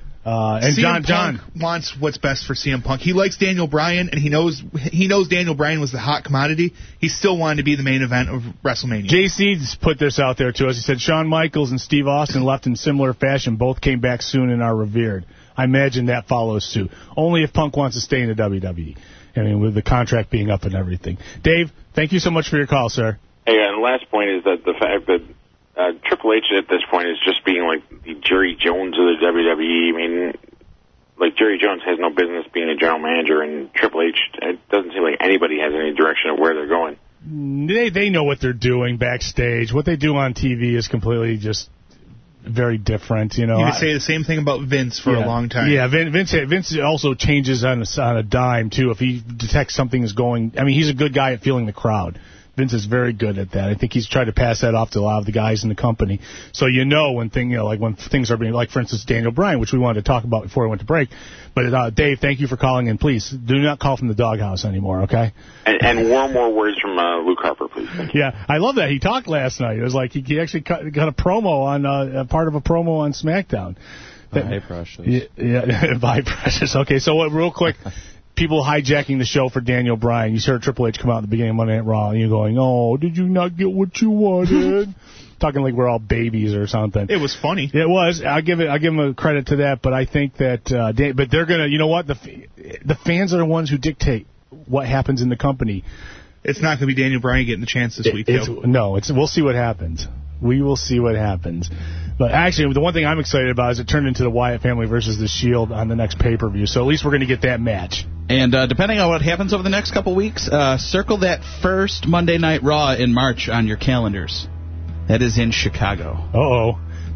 Uh, and C M John John Punk wants what's best for C M Punk. He likes Daniel Bryan, and he knows he knows Daniel Bryan was the hot commodity. He still wanted to be the main event of WrestleMania. J C put this out there to us. He said Shawn Michaels and Steve Austin left in similar fashion. Both came back soon and are revered. I imagine that follows suit. Only if Punk wants to stay in the W W E. I mean, with the contract being up and everything. Dave, thank you so much for your call, sir. Hey, and the last point is that the fact that uh, Triple H at this point is just being like the Jerry Jones of the W W E. I mean, like Jerry Jones has no business being a general manager, and Triple H, it doesn't seem like anybody has any direction of where they're going. They they know what they're doing backstage. What they do on T V is completely just very different, you know. You could say the same thing about Vince for yeah. a long time. Yeah, Vince Vince also changes on a, on a dime, too. If he detects something is going... I mean, he's a good guy at feeling the crowd. Vince is very good at that. I think he's tried to pass that off to a lot of the guys in the company. So you know when thing, you know, like when things are being... Like, for instance, Daniel Bryan, which we wanted to talk about before we went to break. But, uh, Dave, thank you for calling in. Please, do not call from the doghouse anymore, okay? And, and more more words from uh, Luke Harper, please. Yeah, I love that. He talked last night. It was like he, he actually cut, got a promo on, uh, a part of a promo on SmackDown. Bye, Precious. Yeah, yeah bye, Precious. Okay, so what, real quick, people hijacking the show for Daniel Bryan. You heard Triple H come out at the beginning of Monday Night Raw, and you're going, oh, did you not get what you wanted? Talking like we're all babies or something. It was funny. It was. I'll give it. I'll give them a credit to that. But I think that, uh, Dan, but they're gonna. You know what? The the fans are the ones who dictate what happens in the company. It's not going to be Daniel Bryan getting the chance this it, week. It's, though. No, it's. We'll see what happens. We will see what happens. But actually, the one thing I'm excited about is it turned into the Wyatt family versus the Shield on the next pay-per-view. So at least we're going to get that match. And uh, depending on what happens over the next couple weeks, uh, circle that first Monday Night Raw in March on your calendars. That is in Chicago. Uh-oh.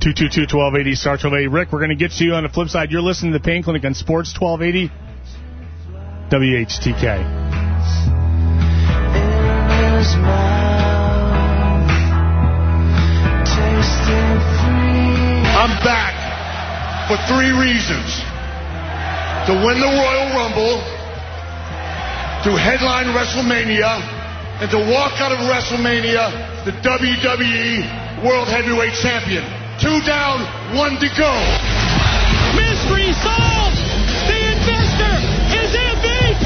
two two two, one two eight zero, star twelve eighty. Rick, we're going to get to you on the flip side. You're listening to the Pain Clinic on Sports twelve eighty W H T K. I'm back for three reasons. To win the Royal Rumble, to headline WrestleMania, and to walk out of WrestleMania the W W E World Heavyweight Champion. Two down, one to go. Mystery solved! The investor is M V P!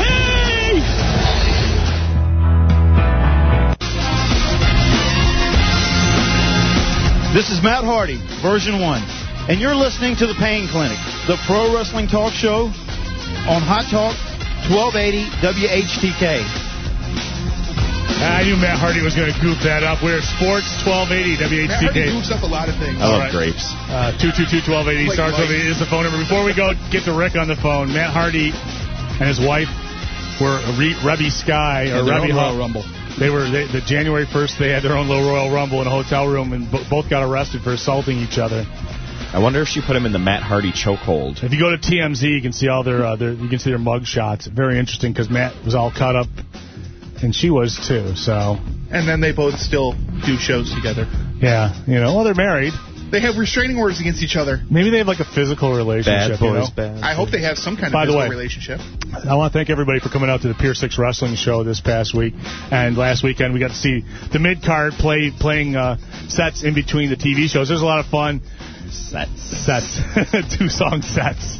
This is Matt Hardy, version one, and you're listening to The Pain Clinic, the pro wrestling talk show on Hot Talk twelve eighty W H T K. I knew Matt Hardy was going to goof that up. We're Sports twelve eighty W H T K. Matt Hardy goofs up a lot of things. I love right. grapes. Uh, two two two, one two eight zero, star twelve eighty is the phone number. Before we go get to Rick on the phone, Matt Hardy and his wife were Re- Rebby Sky or Rebby Royal Rumble. They were they, the January first. They had their own little Royal Rumble in a hotel room, and b- both got arrested for assaulting each other. I wonder if she put him in the Matt Hardy chokehold. If you go to T M Z, you can see all their, uh, their you can see their mug shots. Very interesting because Matt was all cut up, and she was too. So. And then they both still do shows together. Yeah, you know, well, they're married. They have restraining orders against each other. Maybe they have like a physical relationship. Bad boys, you know? bad. I hope they have some kind of By the physical way, relationship. I want to thank everybody for coming out to the Pier six Wrestling Show this past week. And last weekend we got to see the mid-card play, playing uh, sets in between the T V shows. There's a lot of fun. Sets. Sets. Two song sets.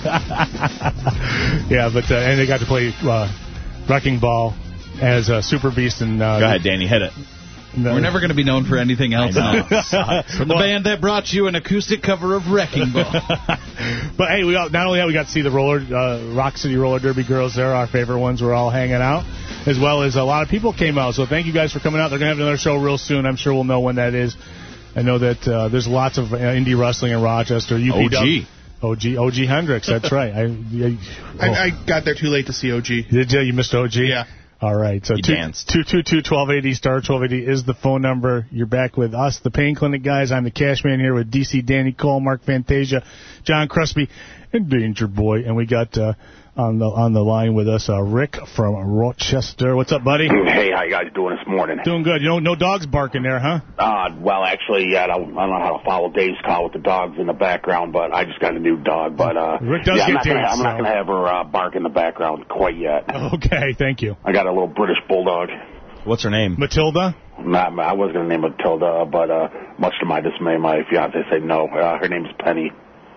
Yeah, but uh, and they got to play uh, Wrecking Ball as uh, Super Beast and... Uh, Go ahead, Danny, hit it. No. We're never going to be known for anything else now. From the Well, band that brought you an acoustic cover of Wrecking Ball. But hey, we got, not only that, we got to see the roller uh, Rock City Roller Derby girls there. Our favorite ones were all hanging out, as well as a lot of people came out. So thank you guys for coming out. They're going to have another show real soon. I'm sure we'll know when that is. I know that uh, there's lots of uh, indie wrestling in Rochester. U P W. O G. O G. O G Hendricks, that's right. I, I, oh. I, I got there too late to see O G. Did you? You missed O G? Yeah. All right. So You two danced. two two two twelve eighty star twelve eighty is the phone number. You're back with us, the Pain Clinic guys. I'm the Cash Man here with D C Danny Cole, Mark Fantasia, John Crosby, and Danger Boy. And we got uh, on the on the line with us uh, Rick from Rochester. What's up, buddy? Hey, how you guys doing this morning? Doing good. You know, no dogs barking there, huh? Uh, well, actually, yeah, I don't, I don't know how to follow Dave's call with the dogs in the background, but I just got a new dog. But uh, Rick does yeah, I'm get not gonna, Dave's, I'm not so. going to have her uh, bark in the background quite yet. Okay, thank you. I got a little British bulldog. What's her name? Matilda? Not, I was going to name her Matilda, but uh, much to my dismay, my fiance said no. Uh, her name's Penny.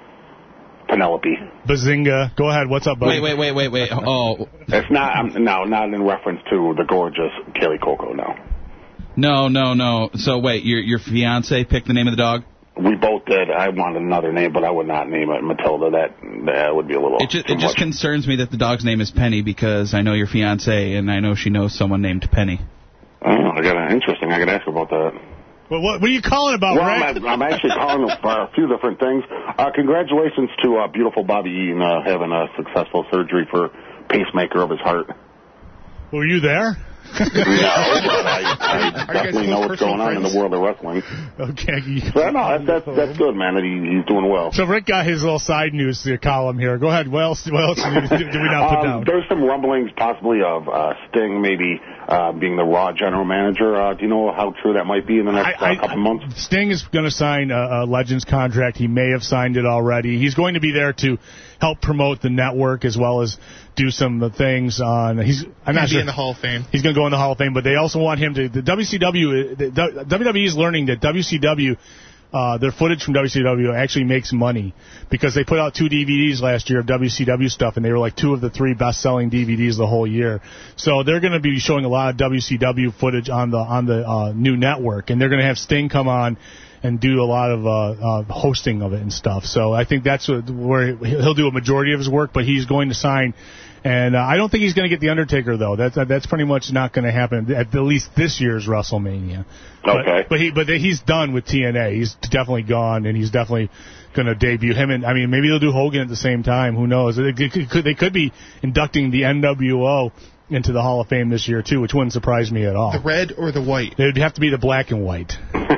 Penelope. Bazinga. Go ahead. What's up, buddy? Wait, wait, wait, wait, wait. Oh. It's not, um, no, not in reference to the gorgeous Kaylee Coco, no. No, no, no. So, wait, your your fiance picked the name of the dog? We both did. I wanted another name, but I would not name it Matilda. That that would be a little It just, too it just much. concerns me that the dog's name is Penny because I know your fiance and I know she knows someone named Penny. Oh, I got an interesting. I got to ask her about that. Well, what, what are you calling about, well, Rick? I'm, I'm actually calling for a few different things. Uh, congratulations to uh, beautiful Bobby Eaton uh, having a successful surgery for pacemaker of his heart. Were you there? No, but I, I definitely know what's going on in the world of wrestling. Okay. So, no, that's, that's, that's good, man. That he, he's doing well. So Rick got his little side news column here. Go ahead. What else, what else did we not put um, down? There's some rumblings possibly of uh, Sting maybe uh, being the Raw general manager. Uh, do you know how true that might be in the next I, uh, couple I, months? Sting is going to sign a, a Legends contract. He may have signed it already. He's going to be there to help promote the network as well as do some things on. He's I'm not He'll be sure in the Hall of Fame. He's going to go in the Hall of Fame, but they also want him to. The W C W, the W W E is learning that W C W. Uh, their footage from W C W actually makes money because they put out two D V Ds last year of W C W stuff, and they were like two of the three best-selling D V Ds the whole year. So they're going to be showing a lot of W C W footage on the on the uh, new network, and they're going to have Sting come on and do a lot of uh, uh, hosting of it and stuff. So I think that's what, where he'll do a majority of his work, but he's going to sign. And uh, I don't think he's going to get The Undertaker, though. That's uh, that's pretty much not going to happen at at least this year's WrestleMania. Okay. But, but he but he's done with T N A. He's definitely gone, and he's definitely going to debut him. And I mean, maybe they'll do Hogan at the same time. Who knows? It, it could, they could be inducting the N W O into the Hall of Fame this year too, which wouldn't surprise me at all. The red or the white? It would have to be the black and white.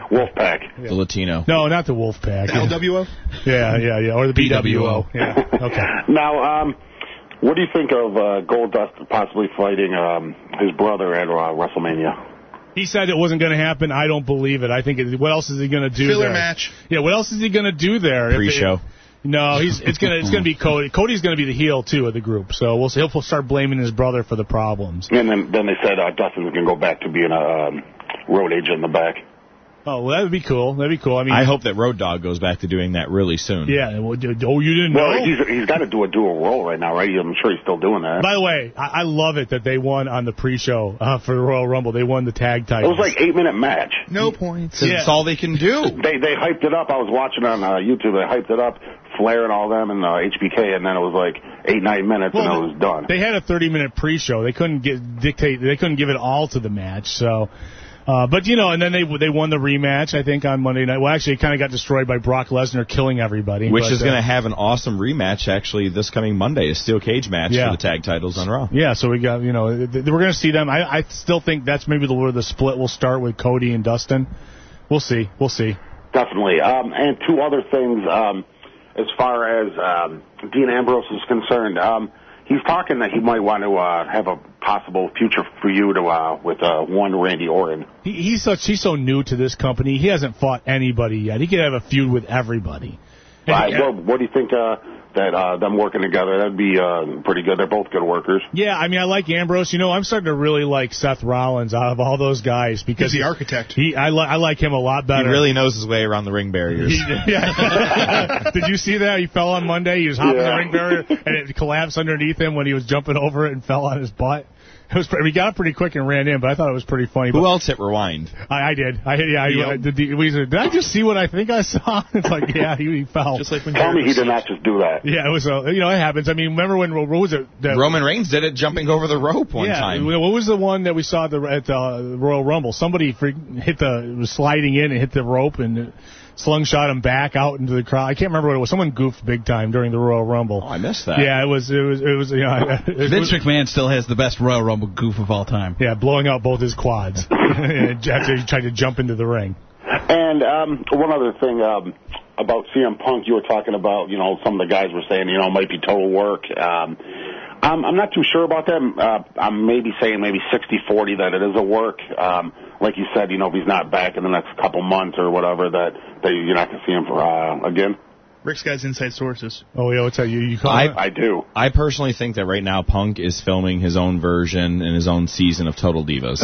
Wolfpack. The Latino. No, not the Wolfpack. The L W O? Yeah, yeah, yeah. Or the B W O. Yeah. Okay. Now, um, what do you think of uh, Goldust possibly fighting um, his brother at uh, WrestleMania? He said it wasn't going to happen. I don't believe it. I think it, what else is he going to do Filler there? match. Yeah, what else is he going to do there? Pre-show. If it, no, he's it's going to it's going to be Cody. Cody's going to be the heel too of the group. So we'll see. He'll start blaming his brother for the problems. And then then they said uh, Dustin's going to go back to being a um, road agent in the back. Oh, well, that would be cool. That'd be cool. I mean, I hope that Road Dogg goes back to doing that really soon. Yeah. Well, oh, you didn't well, know? he's he's got to do a dual role right now, right? I'm sure he's still doing that. By the way, I, I love it that they won on the pre-show uh, for the Royal Rumble. They won the tag titles. It was like eight minute match. No points. Yeah. That's all they can do. They they hyped it up. I was watching on uh, YouTube. They hyped it up, Flair and all them, and uh, H B K, and then it was like eight nine minutes, well, and it was done. They had a thirty minute pre-show. They couldn't get dictate. They couldn't give it all to the match. So. Uh, but, you know, and then they they won the rematch, I think, on Monday night. Well, actually, it kind of got destroyed by Brock Lesnar killing everybody. Which but, is going to uh, have an awesome rematch, actually, this coming Monday, a steel cage match yeah. for the tag titles on Raw. Yeah, so we got, you know, th- th- we're going to see them. I, I still think that's maybe the, where the split will start with Cody and Dustin. We'll see. We'll see. Definitely. Um, and two other things, um, as far as um, Dean Ambrose is concerned. Um, he's talking that he might want to uh, have a possible future feud uh, with uh, one Randy Orton. He, he's such he's so new to this company. He hasn't fought anybody yet. He could have a feud with everybody. And, Uh, well, what do you think uh, that uh, them working together? That'd be uh, pretty good. They're both good workers. Yeah, I mean, I like Ambrose. You know, I'm starting to really like Seth Rollins out of all those guys because he's the architect. He, I, li- I like him a lot better. He really knows his way around the ring barriers. He, yeah. Did you see that? He fell on Monday. He was hopping Yeah. the ring barrier, and it collapsed underneath him when he was jumping over it and fell on his butt. It was pretty, we got up pretty quick and ran in, but I thought it was pretty funny. Who but else hit rewind? I, I did. I yeah. I, Yep. did, the, we said, did I just see what I think I saw? It's like, yeah, he, he fell. Just like when Tell me Jared he did not just do that. Yeah, it was. Uh, you know, it happens. I mean, remember when what was it? The, Roman Reigns did it jumping over the rope one yeah, time. what was the one that we saw at the, at the Royal Rumble? Somebody freak, hit the was sliding in and hit the rope and slingshot him back out into the crowd. I can't remember what it was. Someone goofed big time during the Royal Rumble. Oh, I missed that. Yeah, it was. It was. It was. You know, it Vince was, McMahon still has the best Royal Rumble goof of all time. Yeah, blowing out both his quads after he tried to jump into the ring. And um, one other thing um, about C M Punk, you were talking about, you know, some of the guys were saying, you know, it might be total work. Um, I'm, I'm not too sure about that. Uh, I'm maybe saying maybe sixty forty that it is a work. Um, like you said, you know, if he's not back in the next couple months or whatever, that, that you're not going to see him for, uh, again. Rick's got his inside sources. Oh, yeah, what's that? You, you call I, it? I do. I personally think that right now Punk is filming his own version and his own season of Total Divas.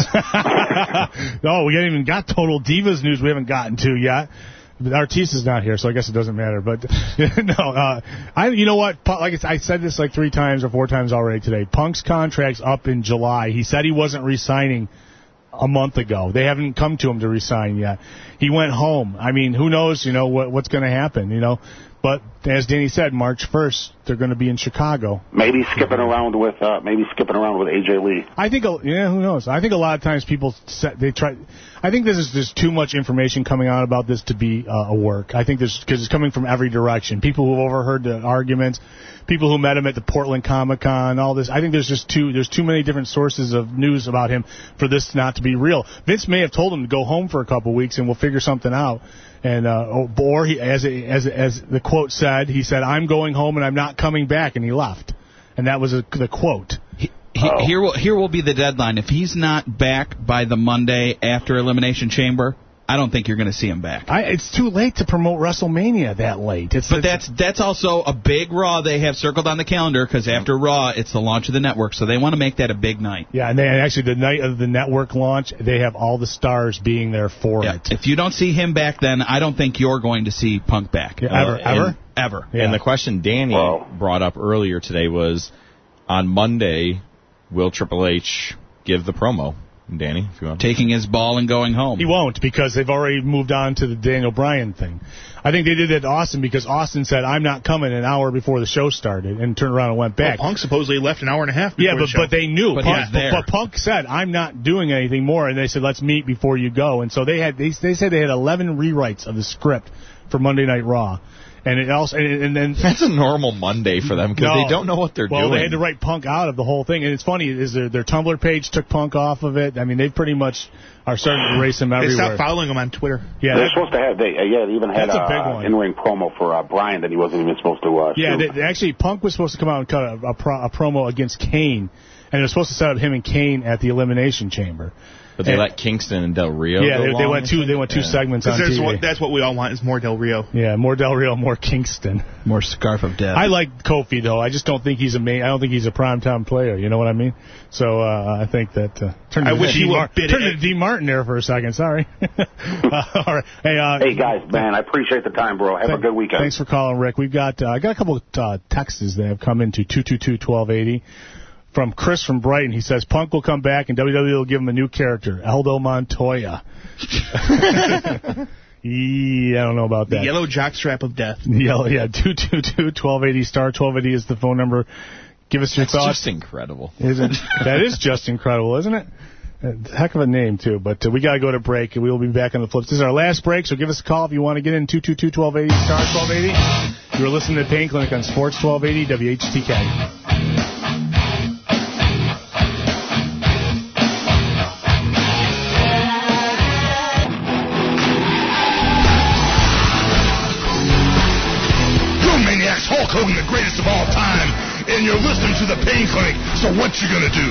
No, we haven't even got Total Divas news we haven't gotten to yet. Artista's not here, so I guess it doesn't matter. But no, uh, I. You know what? Like I said this like three times or four times already today. Punk's contract's up in July. He said he wasn't re-signing a month ago. They haven't come to him to resign yet. He went home. I mean, who knows? You know what what's going to happen? You know, but as Danny said, March first they're going to be in Chicago. Maybe skipping around with uh, maybe skipping around with A J Lee. I think, yeah, who knows? I think a lot of times people set, they try. I think this is there's too much information coming out about this to be uh, a work. I think there's because it's coming from every direction. People who've overheard the arguments, people who met him at the Portland Comic Con, all this. I think there's just too there's too many different sources of news about him for this not to be real. Vince may have told him to go home for a couple weeks and we'll figure something out. And uh, or he, as it, as as the quote said, he said, "I'm going home and I'm not coming back," and he left. And that was a, the quote. He, he, Oh. Here will here will be the deadline. If he's not back by the Monday after Elimination Chamber, I don't think you're going to see him back. I, it's too late to promote WrestleMania that late. It's, But it's, that's that's also a big Raw they have circled on the calendar because after Raw, it's the launch of the network, so they want to make that a big night. yeah, and they actually the night of the network launch, they have all the stars being there for Yeah. it. If you don't see him back, then I don't think you're going to see Punk back. Yeah, ever, Uh, ever. and- Ever. Yeah. And the question Danny Wow. brought up earlier today was, on Monday, will Triple H give the promo? Danny, if you want. Taking his ball and going home. He won't because they've already moved on to the Daniel Bryan thing. I think they did it to Austin because Austin said, "I'm not coming" an hour before the show started, and turned around and went back. Well, Punk supposedly left an hour and a half before Yeah, the but show. but they knew. But he Punk, was there. but Punk said, "I'm not doing anything more," and they said, "Let's meet before you go." And so they had they they said they had eleven rewrites of the script for Monday Night Raw, And it also, and, and then that's a normal Monday for them because no, they don't know what they're well, doing. Well, they had to write Punk out of the whole thing, and it's funny is their, their Tumblr page took Punk off of it. I mean, they pretty much are starting to erase him everywhere. They stopped following him on Twitter. Yeah, they're supposed to have. They uh, yeah, they even had that's a big uh, one. in-ring promo for uh, Bryan that he wasn't even supposed to. Uh, yeah, shoot. they, they actually Punk was supposed to come out and cut a, a, pro, a promo against Kane, and it was supposed to set up him and Kane at the Elimination Chamber. But they and, let Kingston and Del Rio. Yeah, go they, long, they went two. They went two yeah. segments on T V. What, that's what we all want is more Del Rio. Yeah, more Del Rio, more Kingston, more Scarf of Death. I like Kofi though. I just don't think he's a main. I don't think he's a primetime player. You know what I mean? So uh, I think that. Uh, turn I to wish D. he would Mar- bid turn it. to D. Martin there for a second. Sorry. uh, all right. Hey, uh, hey guys, man, I appreciate the time, bro. Have th- a good weekend. Thanks for calling, Rick. We've got uh, I got a couple of uh, texts that have come into two two two, twelve eighty. From Chris from Brighton, he says Punk will come back and W W E will give him a new character, Aldo Montoya. Yeah, I don't know about that. The yellow jockstrap of death. Yellow, yeah, two two two, twelve eighty, star twelve eighty is the phone number. Give us your That's thoughts. just incredible. Isn't that is just incredible, isn't it? A heck of a name, too. But uh, we got to go to break, and we will be back on the flips. This is our last break, so give us a call if you want to get in, two two two, twelve eighty, star twelve eighty. You're listening to the Pain Clinic on Sports twelve eighty W H T K. Hulk Hogan, the greatest of all time, and you're listening to the Pain Clinic, so what you gonna do?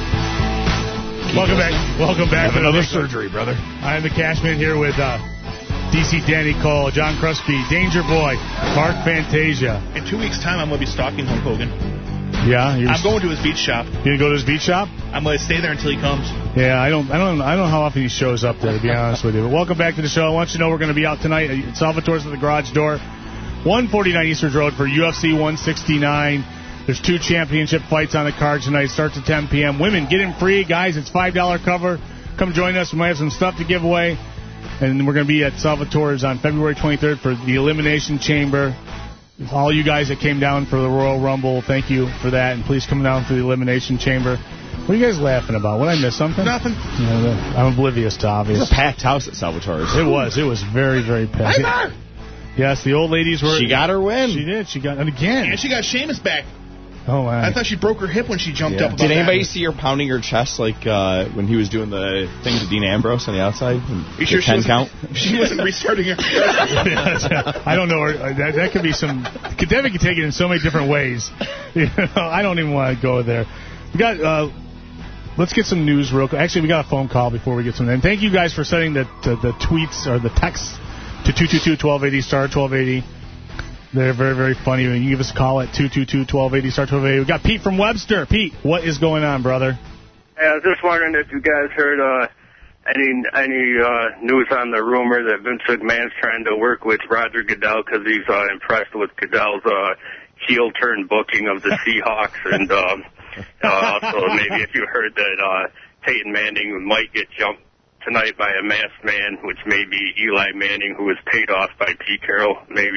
Welcome back. Welcome back. Have another surgery, brother. I am the Cashman here with uh, D C Danny Cole, John Kruspe, Danger Boy, Mark Fantasia. In two weeks' time, I'm going to be stalking Hulk Hogan. Yeah? You're I'm going to his beach shop. You going to go to his beach shop? I'm going to stay there until he comes. Yeah, I don't I don't, I don't know how often he shows up there, to be honest with you. But welcome back to the show. I want you to know we're going to be out tonight at Salvatore's at the Garage Door. one forty-nine Eastridge Road for U F C one sixty-nine. There's two championship fights on the card tonight. Starts at ten p.m. Women, get in free. Guys, it's five dollars cover. Come join us. We might have some stuff to give away. And we're going to be at Salvatore's on February twenty-third for the Elimination Chamber. All you guys that came down for the Royal Rumble, thank you for that. And please come down for the Elimination Chamber. What are you guys laughing about? What, I missed something? Nothing. Yeah, I'm oblivious to obvious. It was a packed house at Salvatore's. It was. It was very, very packed. Hey, Yes, the old ladies were... She got her win. She did. She got... And again. And she got Sheamus back. Oh, wow. I thought she broke her hip when she jumped Yeah. up about Did anybody that. see her pounding her chest like uh, when he was doing the thing to Dean Ambrose on the outside? You sure she ten wasn't, count? she wasn't restarting her? I don't know. That, that could be some... Devin can take it in so many different ways. You know, I don't even want to go there. We got... Uh, let's get some news real quick. Actually, we got a phone call before we get some... And thank you guys for sending the, the, the tweets or the texts to two two two, twelve eighty, star twelve eighty. They're very, very funny. You can give us a call at two two two, twelve eighty, star twelve eighty. We got Pete from Webster. Pete, what is going on, brother? Hey, I was just wondering if you guys heard uh, any any uh, news on the rumor that Vince McMahon's trying to work with Roger Goodell because he's uh, impressed with Goodell's uh, heel turn booking of the Seahawks, and um, uh, also maybe if you heard that uh, Peyton Manning might get jumped tonight by a masked man, which may be Eli Manning, who was paid off by Pete Carroll, maybe.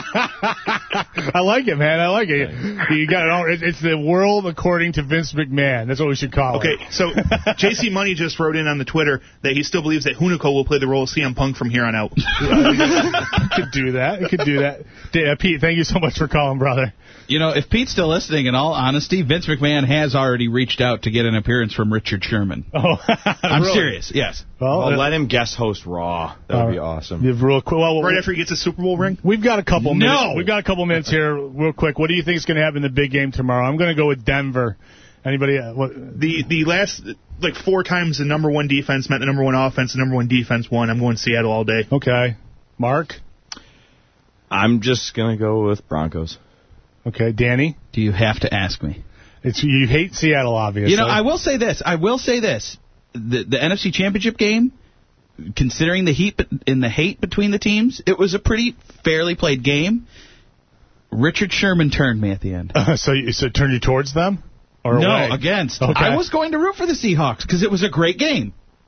I like it, man. I like it. You got it all. It's the world according to Vince McMahon. That's what we should call okay, it. Okay, so J C Money just wrote in on the Twitter that he still believes that Hunico will play the role of C M Punk from here on out. It could do that. It could do that. Uh, Pete, thank you so much for calling, brother. You know, if Pete's still listening, in all honesty, Vince McMahon has already reached out to get an appearance from Richard Sherman. Oh, I'm really? serious, yes. Well, Well, uh, let him guest host Raw. That would uh, be awesome. yeah, real quick. Well, Right after he gets a Super Bowl ring? We've got a couple No. minutes. We've got a couple minutes here, real quick. What do you think is going to happen in the big game tomorrow? I'm going to go with Denver. Anybody? Uh, what? The the last, like, four times the number one defense met the number one offense, the number one defense won. I'm going Seattle all day. Okay. Mark? I'm just going to go with Broncos. Okay. Danny? Do you have to ask me? It's You hate Seattle, obviously. You know, I will say this. I will say this. The, the N F C Championship game, considering the heat in the hate between the teams, it was a pretty fairly played game. Richard Sherman turned me at the end. Uh, so, you, so it turned you towards them? Or no, away? against. Okay. I was going to root for the Seahawks because it was a great game.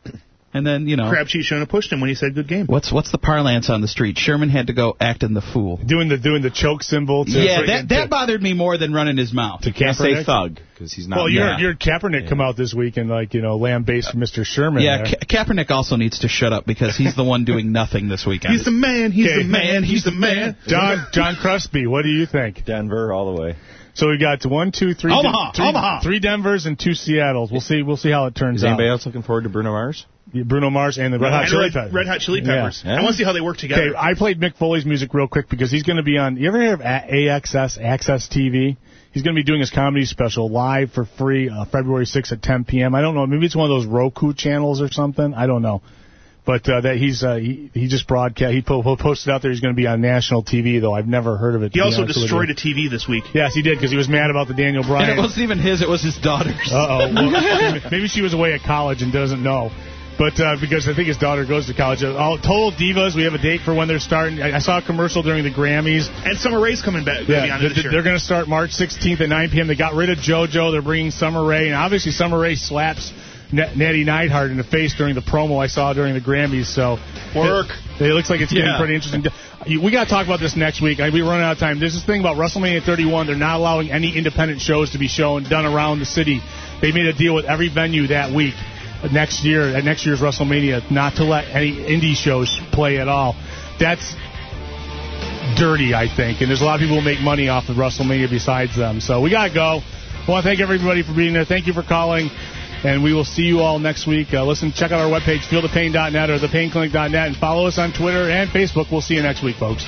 And then, you know... Crabtree shouldn't have pushed him when he said good game. What's what's the parlance on the street? Sherman had to go acting the fool. Doing the doing the choke symbol. To Yeah, that that bothered me more than running his mouth. To Kaepernick. Say thug, because he's not... Well, you're, yeah. you're Kaepernick yeah. come out this week and, like, you know, lambaste Mister Sherman. Yeah, there. Ka- Kaepernick also needs to shut up because he's the one doing nothing this weekend. He's the man, he's Okay. the man, he's the man. John John Crusby, what do you think? Denver all the way. So we got one, two, three, Omaha, three, Omaha. three Denvers and two Seattles. We'll see. We'll see how it turns Is out. anybody else looking forward to Bruno Mars? Yeah, Bruno Mars and the Red Hot And Chili Red, Peppers. Red Hot Chili Peppers. Yeah. I want to see how they work together. Okay, I played Mick Foley's music real quick because he's going to be on. You ever hear of A X S Access T V? He's going to be doing his comedy special live for free uh, February sixth at ten p.m. I don't know. Maybe it's one of those Roku channels or something. I don't know. But uh, that he's uh, he, he just broadcast. He po- posted out there he's going to be on national T V, though I've never heard of it. He also destroyed a T V this week. Yes, he did because he was mad about the Daniel Bryan. And it wasn't even his; it was his daughter's. Uh oh. Well, maybe she was away at college and doesn't know. But uh, because I think his daughter goes to college. Uh, all Total Divas, we have a date for when they're starting. I, I saw a commercial during the Grammys. And Summer Rae's coming back. Yeah, they're, they're, they're going to start March sixteenth at nine p.m. They got rid of JoJo. They're bringing Summer Rae. And obviously Summer Rae slaps N- Natty Neidhart in the face during the promo I saw during the Grammys. So Work. It, it looks like it's getting Yeah. pretty interesting. We got to talk about this next week. I, we running out of time. There's this thing about WrestleMania thirty-one. They're not allowing any independent shows to be shown, done around the city. They made a deal with every venue that week. Next year, at next year's WrestleMania, not to let any indie shows play at all. That's dirty, I think. And there's a lot of people who make money off of WrestleMania besides them. So we got to go. I want to thank everybody for being there. Thank you for calling. And we will see you all next week. Uh, listen, check out our webpage, feel the pain dot net or the pain clinic dot net, and follow us on Twitter and Facebook. We'll see you next week, folks.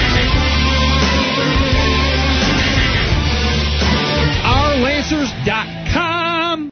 our lancers dot com